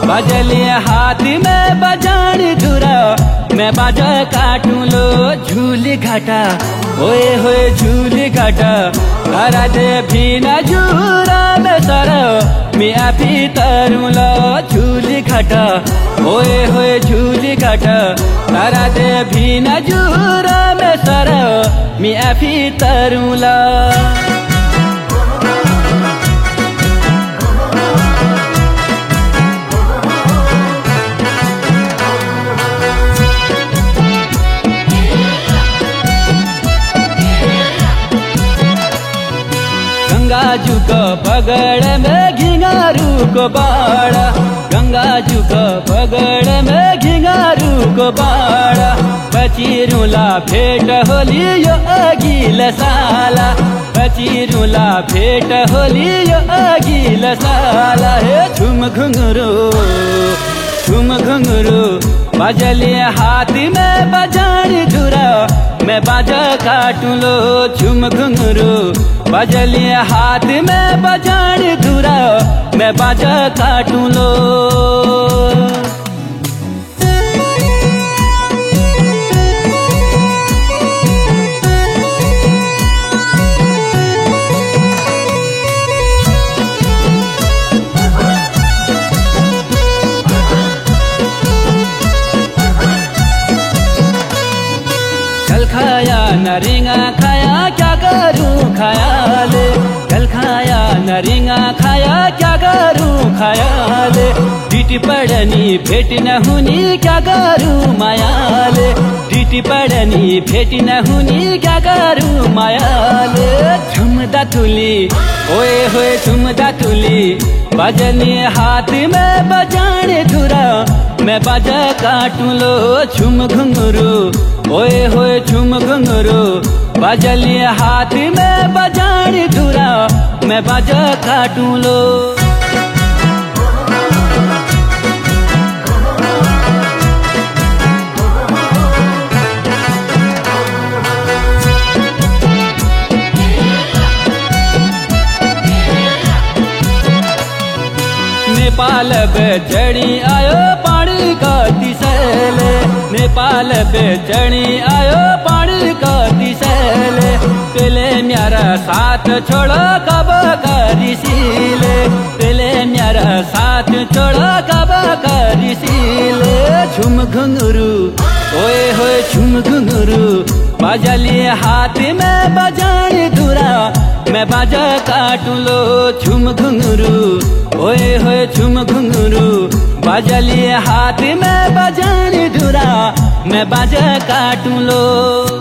बजलिए हाथ में बजान धुरा मैं बाजा काटूं लो झूली घाटा ओए होए झूली घाटा करा दे भी न झूरा मैं सारा मैं आपी तरूं लो झूली घाटा ओए होए झूली घाटा करा दे भी न झूरा मैं सारा मैं आपी तरूं लो गंगाजू को पगड़ में घिंगारू को बाड़ा गंगाजू को पगड़ में घिंगारू को बाड़ा बचीरूला भेट होली यो अगिल साला बचीरूला भेट होली यो अगिल साला हे झुम घुंघरू बजलिए हाथ में बजान धुरा मैं बाजा काटूं लो झुम घुंघरू बजलिए हाथ में बजान धुरा मैं बाजा काटूं लो चल खाया नरिंगा खाया क्या करूं खाया ले चल खाया नरिंगा खाया क्या करूं खाया ले डीटी पड़नी भेट न हुनी क्या करूं माया ले डीटी पड़नी भेट न हुनी क्या करूं माया ले झुमदा तुली ओए होए झुमदा तुली बजनी हाथ में बजान धुरा मैं बाजा काटूं लो झुम घुंघरू ओए होए झुम घुंघरू बजलिए हाथ में बजान धुरा मैं बाजा काटूं लो नेपाल पे चढ़ी आयो पानी का दिसले नेपाल पे चढ़ी आयो पानी का दिसले पहले मेरा साथ छोड़ो कब करिसीले पहले मेरा साथ छोड़ो कब करिसीले झुम घुंघरू ओए होए झुम घुंघरू बजलिए हाथ में बजान धुरा मैं बाजा काटूं लो झुम घुंघरू ओए होए झुम घुंघरू बजलिए हाथ में बजान धुरा मैं बाजा काटूं लो।